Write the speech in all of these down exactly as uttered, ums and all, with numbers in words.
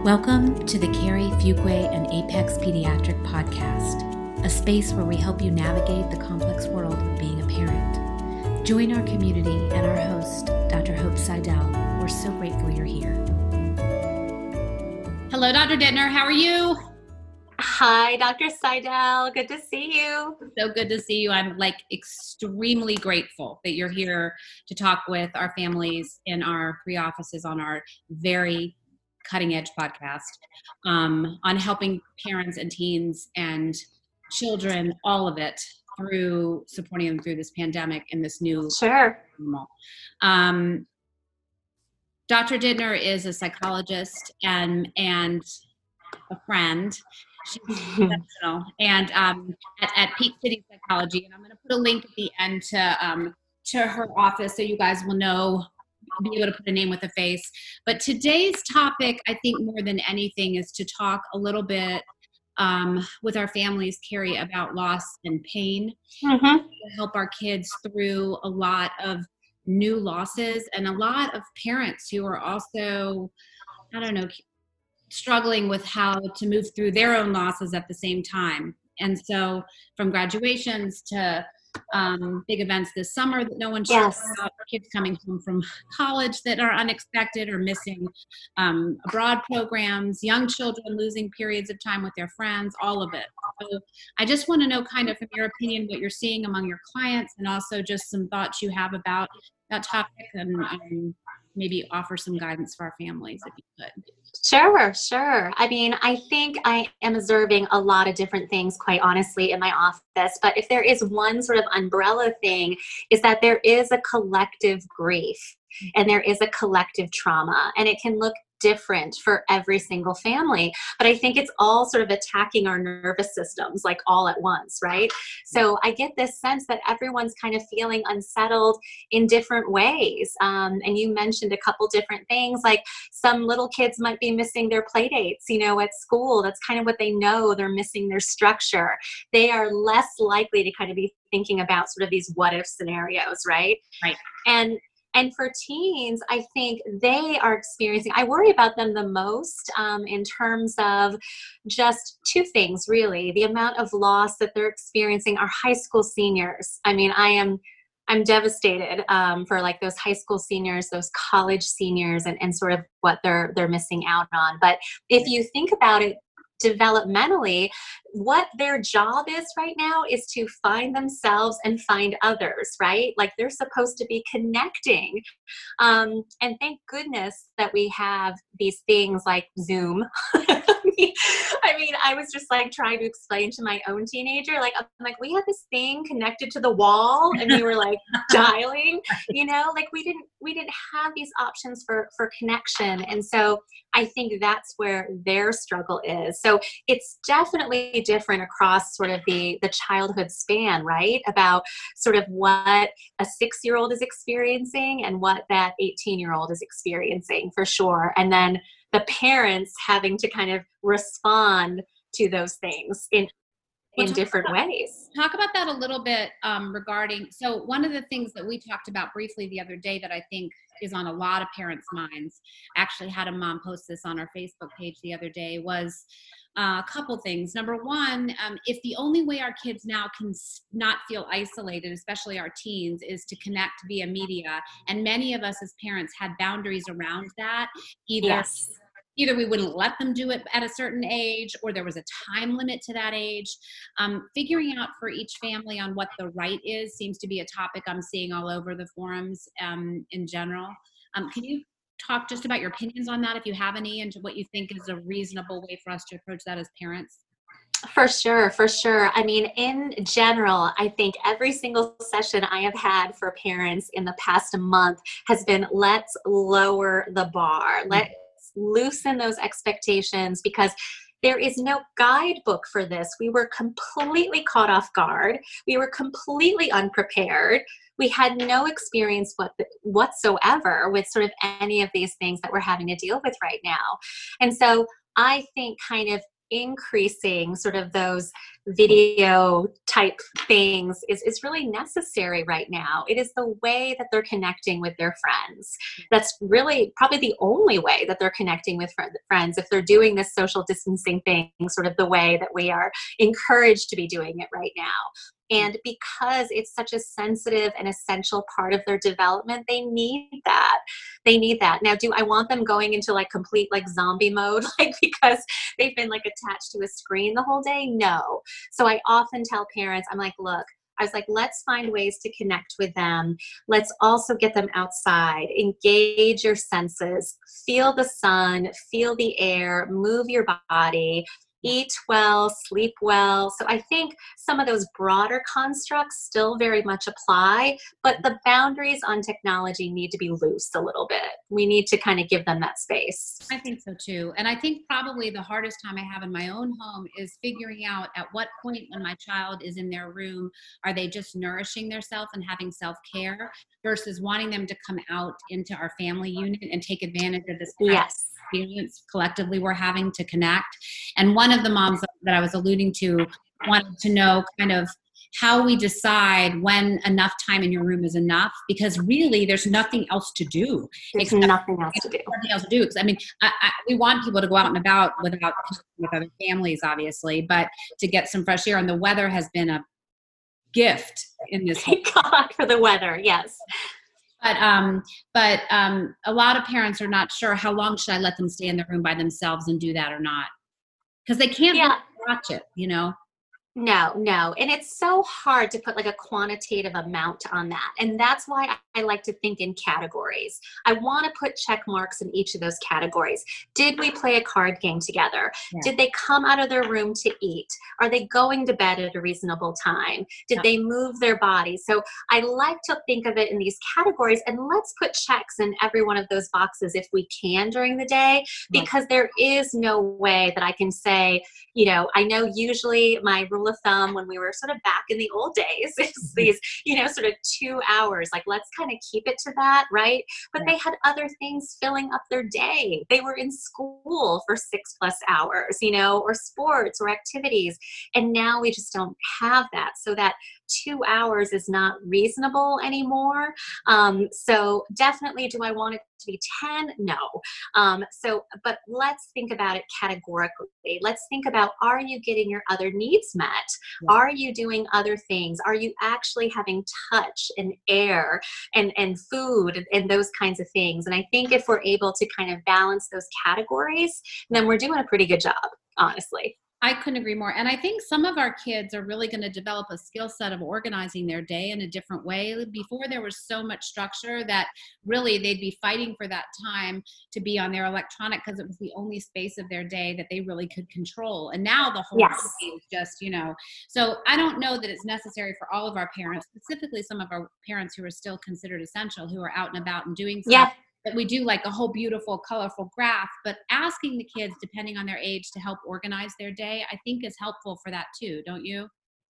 Welcome to the Carrie Fuqua and Apex Pediatric Podcast, a space where we help you navigate the complex world of being a parent. Join our community and our host, Doctor Hope Seidel. We're so grateful you're here. Hello, Doctor Dittner. How are you? Hi, Doctor Seidel. Good to see you. So good to see you. I'm like extremely grateful that you're here to talk with our families in our three offices on our very cutting edge podcast um, on helping parents and teens and children, all of it, through supporting them through this pandemic and this new sure. normal. Um, Doctor Dittner is a psychologist and and a friend. She's exceptional, and um, at, at Peak City Psychology, and I'm going to put a link at the end to um, to her office so you guys will know. Be able to put a name with a face. But today's topic, I think more than anything, is to talk a little bit um, with our families, Carrie, about loss and pain, mm-hmm. to help our kids through a lot of new losses and a lot of parents who are also, I don't know, struggling with how to move through their own losses at the same time. And so from graduations to um, big events this summer that no one shares yes. about, kids coming home from college that are unexpected or missing um, abroad programs, young children losing periods of time with their friends, all of it. So I just want to know kind of from your opinion what you're seeing among your clients and also just some thoughts you have about that topic and um, maybe offer some guidance for our families if you could. Sure, sure. I mean, I think I am observing a lot of different things, quite honestly, in my office. But if there is one sort of umbrella thing, is that there is a collective grief and there is a collective trauma, and it can look different for every single family. But I think it's all sort of attacking our nervous systems like all at once, right? So I get this sense that everyone's kind of feeling unsettled in different ways. Um, and you mentioned a couple different things, like some little kids might be missing their play dates, you know, at school. That's kind of what they know. They're missing their structure. They are less likely to kind of be thinking about sort of these what if scenarios, right? Right. And And for teens, I think they are experiencing, I worry about them the most um, in terms of just two things, really. The amount of loss that they're experiencing are high school seniors. I mean, I am I'm devastated um, for like those high school seniors, those college seniors, and, and sort of what they're they're missing out on. But if you think about it, developmentally, what their job is right now is to find themselves and find others, right? Like they're supposed to be connecting. Um, and thank goodness that we have these things like Zoom. I mean, I was just like trying to explain to my own teenager, like, I'm like, we had this thing connected to the wall and we were like dialing, you know, like we didn't, we didn't have these options for, for connection. And so I think that's where their struggle is. So it's definitely different across sort of the, the childhood span, right? About sort of what a six-year-old is experiencing and what that eighteen-year-old is experiencing for sure. And then the parents having to kind of respond to those things in in well, different about, ways. Talk about that a little bit um, regarding, so one of the things that we talked about briefly the other day that I think is on a lot of parents' minds, actually had a mom post this on our Facebook page the other day, was uh, a couple things. Number one, um, if the only way our kids now can not feel isolated, especially our teens, is to connect via media, and many of us as parents had boundaries around that, either yes. Either we wouldn't let them do it at a certain age, or there was a time limit to that age. Um, figuring out for each family on what the right is seems to be a topic I'm seeing all over the forums um, in general. Um, can you talk just about your opinions on that, if you have any, and what you think is a reasonable way for us to approach that as parents? For sure, for sure. I mean, in general, I think every single session I have had for parents in the past month has been, let's lower the bar. Let loosen those expectations, because there is no guidebook for this. We were completely caught off guard. We were completely unprepared. We had no experience what, whatsoever with sort of any of these things that we're having to deal with right now. And so I think kind of increasing sort of those video type things is, is really necessary right now. It is the way that they're connecting with their friends. That's really probably the only way that they're connecting with fr- friends, if they're doing this social distancing thing sort of the way that we are encouraged to be doing it right now. And because it's such a sensitive and essential part of their development, they need that. They need that. Now, do I want them going into like complete like zombie mode, like because they've been like attached to a screen the whole day? No. So I often tell parents, I'm like, look, I was like, let's find ways to connect with them. Let's also get them outside, engage your senses, feel the sun, feel the air, move your body, eat well, sleep well. So I think some of those broader constructs still very much apply, but the boundaries on technology need to be loose a little bit. We need to kind of give them that space. I think so too. And I think probably the hardest time I have in my own home is figuring out at what point when my child is in their room, are they just nourishing themselves and having self-care versus wanting them to come out into our family unit and take advantage of this Yes. experience collectively we're having to connect. And one of the moms that I was alluding to wanted to know kind of how we decide when enough time in your room is enough, because really there's nothing else to do. There's nothing else to do. Nothing else to do. Because I mean, I, I, we want people to go out and about without with other families, obviously, but to get some fresh air. And the weather has been a gift in this. Thank God for the weather. Yes. But um, but um, a lot of parents are not sure how long should I let them stay in the room by themselves and do that or not, because they can't Yeah. watch it, you know. No, no. And it's so hard to put like a quantitative amount on that. And that's why I, I like to think in categories. I want to put check marks in each of those categories. Did we play a card game together? Yeah. Did they come out of their room to eat? Are they going to bed at a reasonable time? Did Yeah. they move their body? So I like to think of it in these categories, and let's put checks in every one of those boxes if we can during the day, because right. there is no way that I can say, you know, I know usually my rule of thumb when we were sort of back in the old days is these, you know, sort of two hours, like let's kind of keep it to that, right? But yeah. they had other things filling up their day. They were in school for six plus hours, you know, or sports or activities. And now we just don't have that. So that two hours is not reasonable anymore. Um, so definitely, do I want it to be ten? No. Um, so, but let's think about it categorically. Let's think about, are you getting your other needs met? Yeah. Are you doing other things? Are you actually having touch and air and, and food and, and those kinds of things? And I think if we're able to kind of balance those categories, then we're doing a pretty good job, honestly. I couldn't agree more. And I think some of our kids are really going to develop a skill set of organizing their day in a different way. Before, there was so much structure that really they'd be fighting for that time to be on their electronic because it was the only space of their day that they really could control. And now the whole yes. day is just, you know, so I don't know that it's necessary for all of our parents, specifically some of our parents who are still considered essential, who are out and about and doing stuff. Yeah. That we do like a whole beautiful, colorful graph, but asking the kids, depending on their age, to help organize their day, I think is helpful for that too, don't you?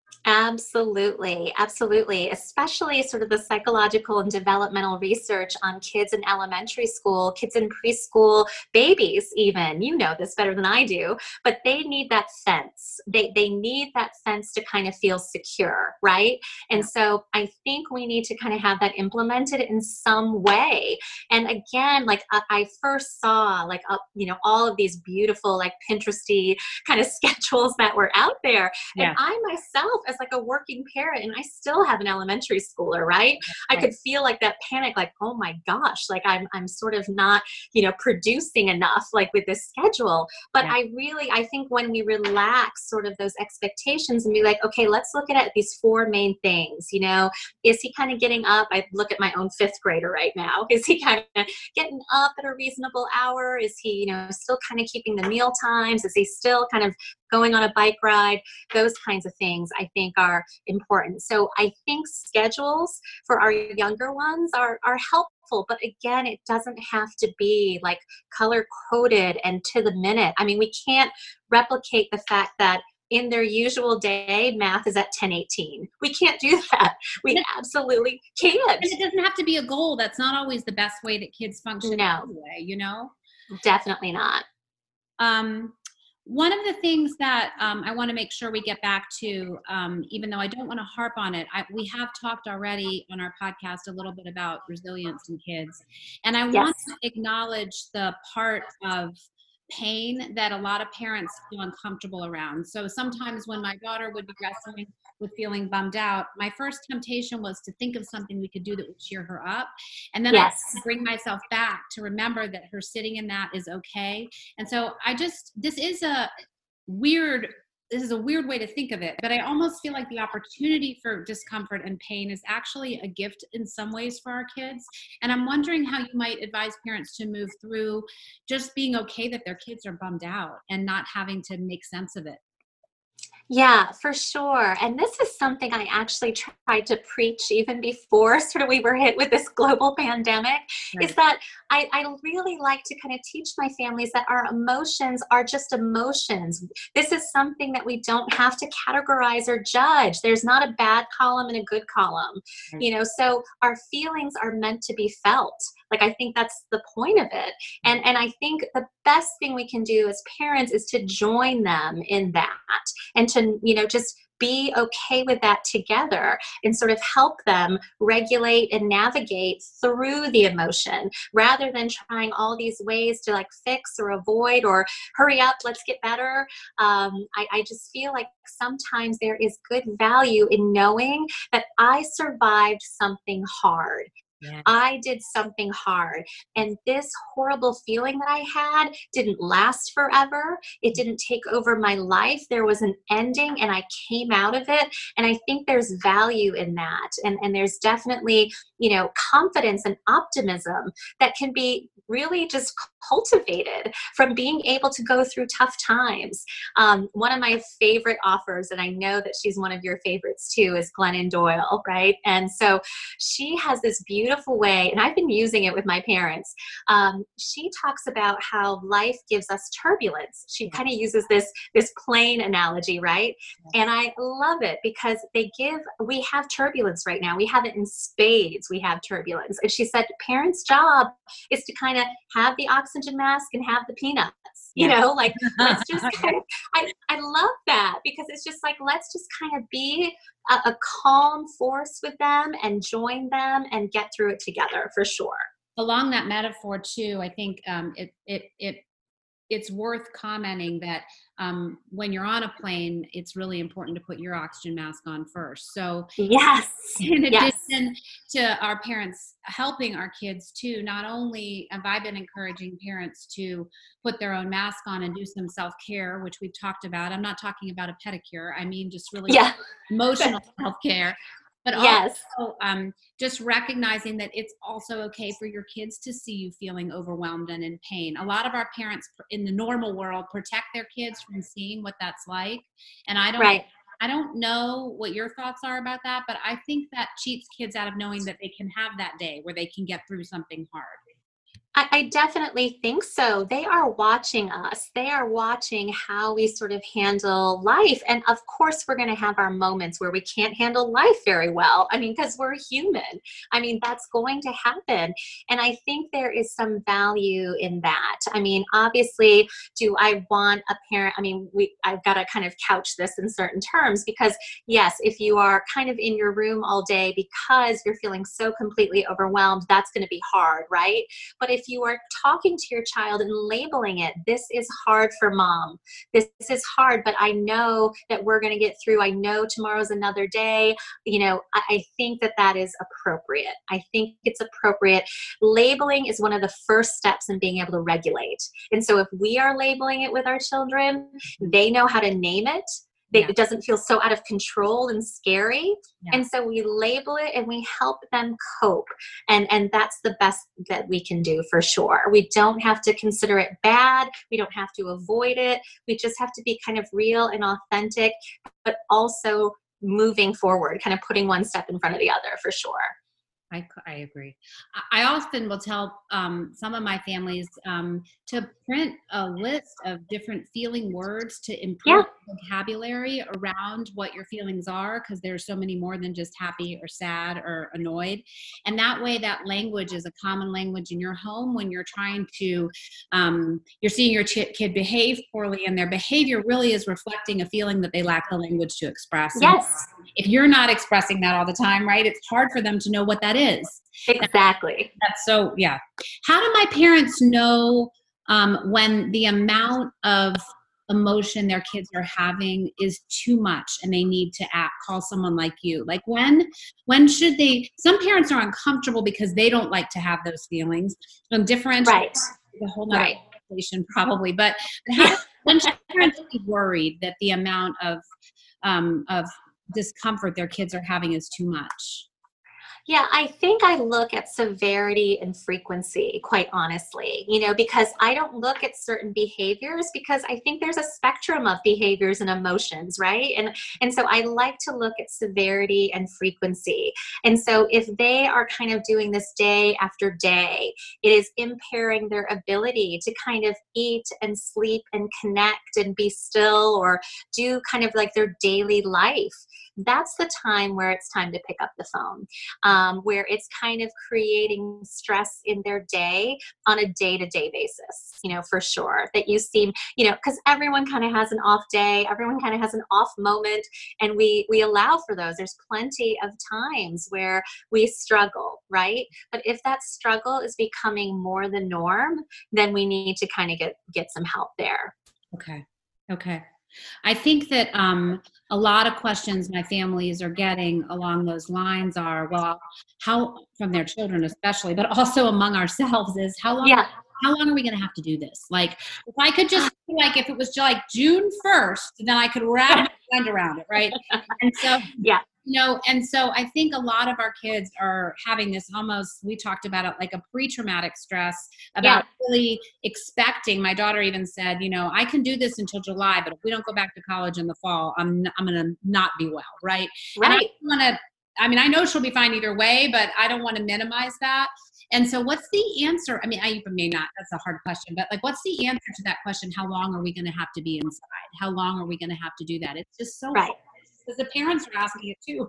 Absolutely. Absolutely. Especially sort of the psychological and developmental research on kids in elementary school, kids in preschool, babies even, you know this better than I do, but they need that fence. They, they need that fence to kind of feel secure, right? And so I think we need to kind of have that implemented in some way. And again, like I, I first saw like, uh, you know, all of these beautiful, like Pinteresty kind of schedules that were out there. Yeah. And I myself, as like a working parent, and I still have an elementary schooler, right? right? I could feel like that panic, like, oh my gosh, like I'm, I'm sort of not, you know, producing enough, like with this schedule. But yeah. I really, I think when we relax sort of those expectations and be like, okay, let's look at it, these four main things, you know, is he kind of getting up? I look at my own fifth grader right now. Is he kind of getting up at a reasonable hour? Is he, you know, still kind of keeping the meal times? Is he still kind of going on a bike ride? Those kinds of things I think are important. So I think schedules for our younger ones are, are helpful, but again, it doesn't have to be like color coded and to the minute. I mean, we can't replicate the fact that in their usual day, math is at ten eighteen. We can't do that. We absolutely can't. And it doesn't have to be a goal. That's not always the best way that kids function no. anyway, you know? Definitely not. Um, One of the things that um, I want to make sure we get back to, um, even though I don't want to harp on it, I, we have talked already on our podcast a little bit about resilience in kids. And I Yes. want to acknowledge the part of pain that a lot of parents feel uncomfortable around. So sometimes when my daughter would be wrestling with feeling bummed out, my first temptation was to think of something we could do that would cheer her up. And then Yes. I bring myself back to remember that her sitting in that is okay. And so I just, this is a weird, this is a weird way to think of it, but I almost feel like the opportunity for discomfort and pain is actually a gift in some ways for our kids. And I'm wondering how you might advise parents to move through just being okay that their kids are bummed out and not having to make sense of it. Yeah, for sure. And this is something I actually tried to preach even before sort of we were hit with this global pandemic, Right. is that I, I really like to kind of teach my families that our emotions are just emotions. This is something that we don't have to categorize or judge. There's not a bad column and a good column, Right. you know, so our feelings are meant to be felt. Like, I think that's the point of it. And, and I think the best thing we can do as parents is to join them in that and to, you know, just be okay with that together and sort of help them regulate and navigate through the emotion rather than trying all these ways to like fix or avoid or hurry up, let's get better. Um, I, I just feel like sometimes there is good value in knowing that I survived something hard. Yeah. I did something hard, and this horrible feeling that I had didn't last forever. It didn't take over my life. There was an ending and I came out of it. And I think there's value in that. And, and there's definitely, you know, confidence and optimism that can be really just cultivated from being able to go through tough times. Um, one of my favorite authors, and I know that she's one of your favorites too, is Glennon Doyle, right? And so she has this beautiful way, and I've been using it with my parents. Um, she talks about how life gives us turbulence. She kind of uses this, this plane analogy, right? And I love it because they give, we have turbulence right now. We have it in spades. We have turbulence. And she said, parents' job is to kind of have the oxygen mask and have the peanuts. You Yeah. know, like, let's just kind of, I, I love that because it's just like, let's just kind of be a, a calm force with them and join them and get through it together for sure. Along that metaphor too, I think um, it, it, it, it's worth commenting that um, when you're on a plane, it's really important to put your oxygen mask on first. So Yes. in Yes. addition to our parents helping our kids too, not only have I been encouraging parents to put their own mask on and do some self-care, which we've talked about. I'm not talking about a pedicure. I mean, just really Yeah. emotional self-care. But Yes. also um, just recognizing that it's also okay for your kids to see you feeling overwhelmed and in pain. A lot of our parents in the normal world protect their kids from seeing what that's like. And I don't, Right. I don't know what your thoughts are about that, but I think that cheats kids out of knowing that they can have that day where they can get through something hard. I, I definitely think so. They are watching us. They are watching how we sort of handle life. And of course, we're going to have our moments where we can't handle life very well. I mean, because we're human. I mean, that's going to happen. And I think there is some value in that. I mean, obviously, do I want a parent? I mean, we I've got to kind of couch this in certain terms because, yes, if you are kind of in your room all day because you're feeling so completely overwhelmed, that's going to be hard, right? But if you are talking to your child and labeling it, this is hard for mom. This, this is hard, but I know that we're going to get through. I know tomorrow's another day. You know, I, I think that that is appropriate. I think it's appropriate. Labeling is one of the first steps in being able to regulate. And so if we are labeling it with our children, they know how to name it. They, Yeah. It doesn't feel so out of control and scary. Yeah. And so we label it and we help them cope. And, and that's the best that we can do for sure. We don't have to consider it bad. We don't have to avoid it. We just have to be kind of real and authentic, but also moving forward, kind of putting one step in front of the other for sure. I, I agree. I I often will tell um, some of my families um, to print a list of different feeling words to Yeah. improve vocabulary around what your feelings are, because there's so many more than just happy or sad or annoyed. And that way, that language is a common language in your home when you're trying to, um, you're seeing your ch- kid behave poorly, and their behavior really is reflecting a feeling that they lack the language to express. And Yes, if you're not expressing that all the time, right, it's hard for them to know what that is. That, exactly. that's so, yeah. How do my parents know um, when the amount of emotion their kids are having is too much and they need to act, call someone like you? Like when, when should they, some parents are uncomfortable because they don't like to have those feelings, and differentiate Right. a whole nother Right. conversation probably, but how Yeah. do, when should parents be worried that the amount of, um, of discomfort their kids are having is too much? Yeah, I think I look at severity and frequency, quite honestly, you know, because I don't look at certain behaviors because I think there's a spectrum of behaviors and emotions, right? And and so I like to look at severity and frequency. And so if they are kind of doing this day after day, it is impairing their ability to kind of eat and sleep and connect and be still or do kind of like their daily life. That's the time where it's time to pick up the phone. Um, where it's kind of creating stress in their day on a day-to-day basis, you know, for sure. That you seem, you know, because everyone kind of has an off day, everyone kind of has an off moment, and we we allow for those. There's plenty of times where we struggle, right? But if that struggle is becoming more the norm, then we need to kind of get get some help there. Okay. Okay. I think that um, a lot of questions my families are getting along those lines are, well, how, from their children especially, but also among ourselves, is how long, Yeah. how long are we going to have to do this? Like, if I could just, like, if it was like June first, then I could wrap my mind around it, right? And so, Yeah. you know, and so I think a lot of our kids are having this almost, we talked about it like a pre-traumatic stress Yeah. about really expecting. My daughter even said, you know, I can do this until July, but if we don't go back to college in the fall, I'm, I'm going to not be well. Right. And I Right. want to, I mean, I know she'll be fine either way, but I don't want to minimize that. And so what's the answer? I mean, I may not, that's a hard question, but like, what's the answer to that question? How long are we going to have to be inside? How long are we going to have to do that? It's just so Right. hard. Because the parents are asking it too.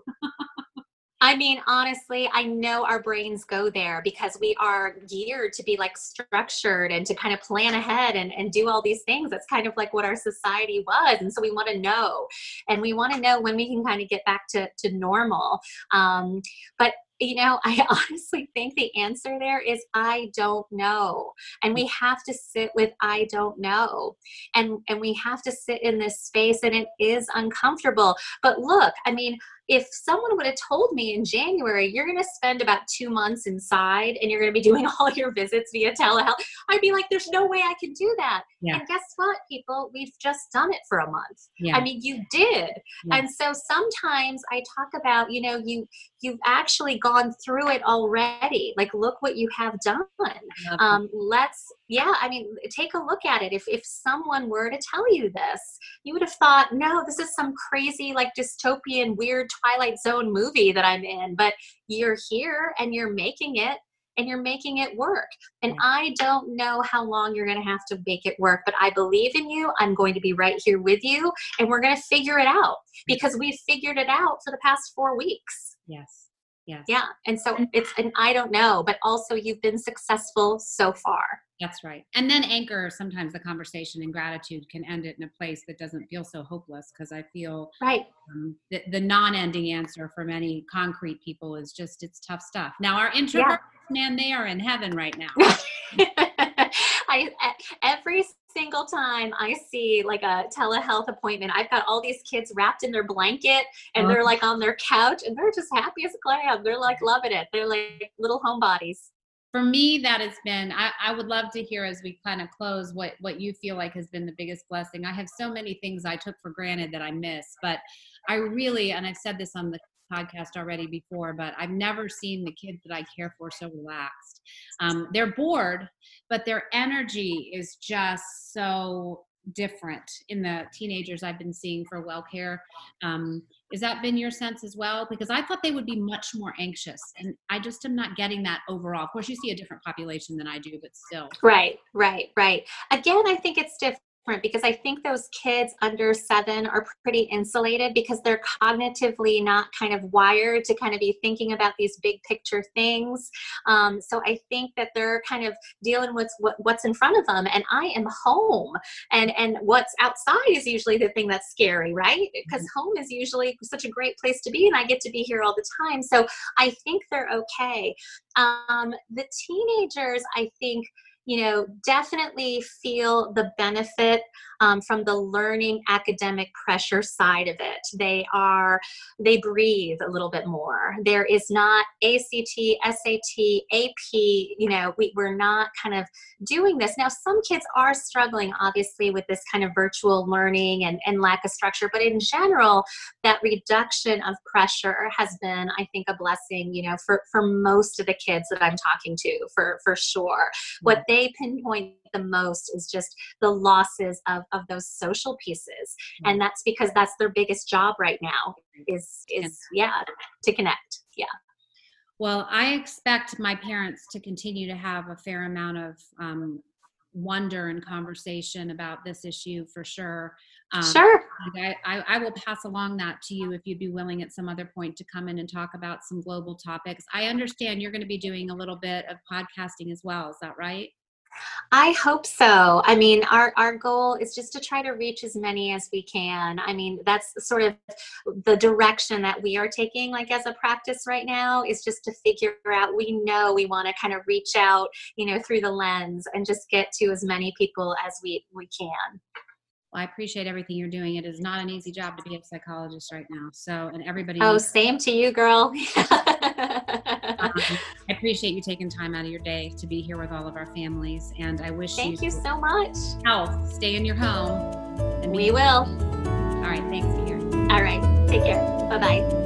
I mean, honestly, I know our brains go there because we are geared to be like structured and to kind of plan ahead and, and do all these things. That's kind of like what our society was. And so we want to know, and we want to know when we can kind of get back to, to normal. Um, but you know, I honestly think the answer there is I don't know. And we have to sit with I don't know. And and we have to sit in this space, and it is uncomfortable. But look, I mean, if someone would have told me in January, you're going to spend about two months inside and you're going to be doing all your visits via telehealth, I'd be like, there's no way I can do that. Yeah. And guess what, people? We've just done it for a month. Yeah. I mean, you did. Yeah. And so sometimes I talk about, you know, you, you've actually gone through it already. Like, look what you have done. Um, let's, yeah, I mean, take a look at it. If, if someone were to tell you this, you would have thought, no, this is some crazy, like dystopian, weird Twilight Zone movie that I'm in, but you're here and you're making it and you're making it work. And Yeah. I don't know how long you're going to have to make it work, but I believe in you. I'm going to be right here with you, and we're going to figure it out because we've figured it out for the past four weeks. Yes. Yes. Yeah. And so it's an I don't know, but also you've been successful so far. That's right. And then anchor sometimes the conversation, and gratitude can end it in a place that doesn't feel so hopeless, because I feel Right. um, the, the non-ending answer for many concrete people is just, it's tough stuff. Now our introverts, Yeah. man, they are in heaven right now. I every single time I see like a telehealth appointment, I've got all these kids wrapped in their blanket and they're like on their couch and they're just happy as a clam. They're like loving it. They're like little homebodies. For me, that has been, I, I would love to hear as we kind of close what, what you feel like has been the biggest blessing. I have so many things I took for granted that I miss, but I really, and I've said this on the podcast already before, but I've never seen the kids that I care for so relaxed. Um, they're bored, but their energy is just so different in the teenagers I've been seeing for WellCare. Um, has that been your sense as well? Because I thought they would be much more anxious, and I just am not getting that overall. Of course, you see a different population than I do, but still. Right, right, right. Again, I think it's different because I think those kids under seven are pretty insulated because they're cognitively not kind of wired to kind of be thinking about these big picture things. Um, so I think that they're kind of dealing with what, what's in front of them. And I am home, and, and what's outside is usually the thing that's scary, right? Because home is usually such a great place to be, and I get to be here all the time. So I think they're okay. Um, the teenagers, I think, you know, definitely feel the benefit um, from the learning academic pressure side of it. They are, they breathe a little bit more. There is not A C T, S A T, A P, you know, we, we're not kind of doing this. Now, some kids are struggling, obviously, with this kind of virtual learning and, and lack of structure, but in general, that reduction of pressure has been, I think, a blessing, you know, for, for most of the kids that I'm talking to, for, for sure. What they They pinpoint the most is just the losses of, of those social pieces. And that's because that's their biggest job right now is, is yeah, to connect. Yeah. Well, I expect my parents to continue to have a fair amount of um, wonder and conversation about this issue for sure. Um, sure. I, I, I will pass along that to you if you'd be willing at some other point to come in and talk about some global topics. I understand you're going to be doing a little bit of podcasting as well. Is that right? I hope so. I mean, our, our goal is just to try to reach as many as we can. I mean, that's sort of the direction that we are taking, like as a practice right now, is just to figure out, we know we want to kind of reach out, you know, through the lens and just get to as many people as we, we can. Well, I appreciate everything you're doing. It is not an easy job to be a psychologist right now. So, and everybody. Oh, same to you, girl. um, I appreciate you taking time out of your day to be here with all of our families. And I wish Thank you, you so much. health. Stay in your home. And we will. All right. Thanks, Karen. All right. Take care. Bye-bye.